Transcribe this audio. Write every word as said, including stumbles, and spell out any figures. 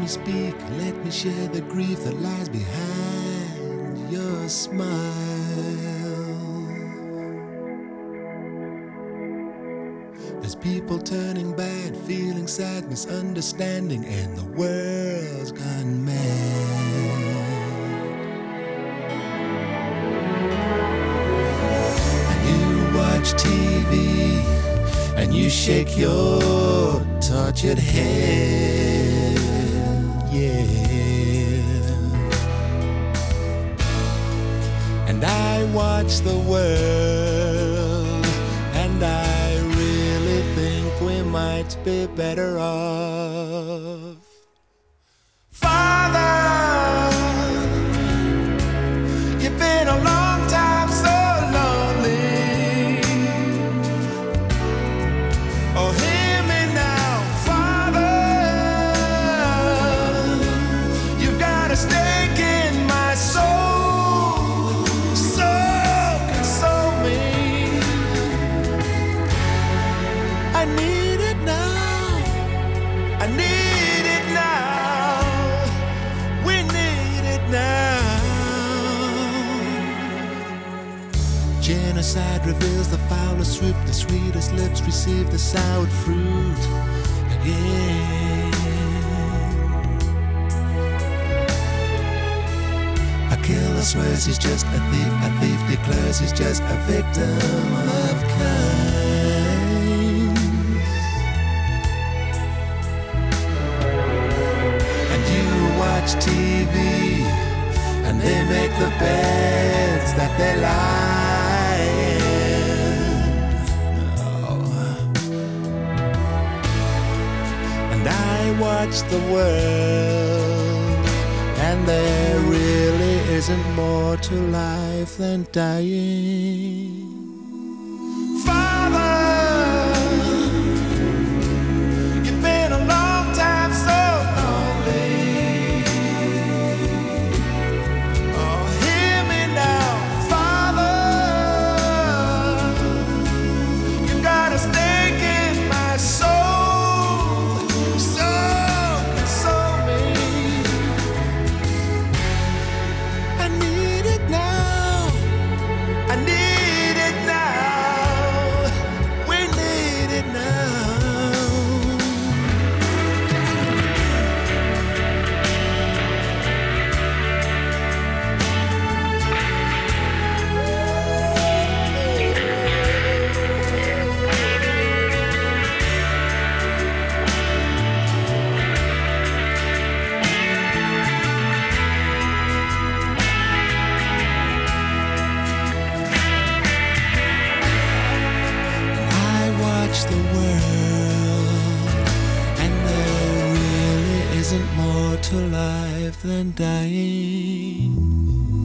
speak, let me share the grief that lies behind your smile. There's people turning bad, feeling sad, misunderstanding, and the world's gone mad. And you watch T V, and you shake your tortured head, yeah. And I watch the world, and I really think we might be better off. Father, you've been a long time so lonely. Oh, hear me now, Father. You've got a stake in my soul, so console me. I need it now. I need it now. We need it now. Genocide reveals the foulest root. The sweetest lips receive the sour fruit again. A killer swears he's just a thief. A thief declares he's just a victim of kind. And you watch T V, and they make the beds that they lie in. Oh. And I watch the world, and there really isn't more to life than dying. Father, you've been a long time so lonely. Oh, hear me now, Father. You've got a stake in my soul, so console me. I need it now. I need it now. We need it now. I watch the world, and there really isn't more to life than dying.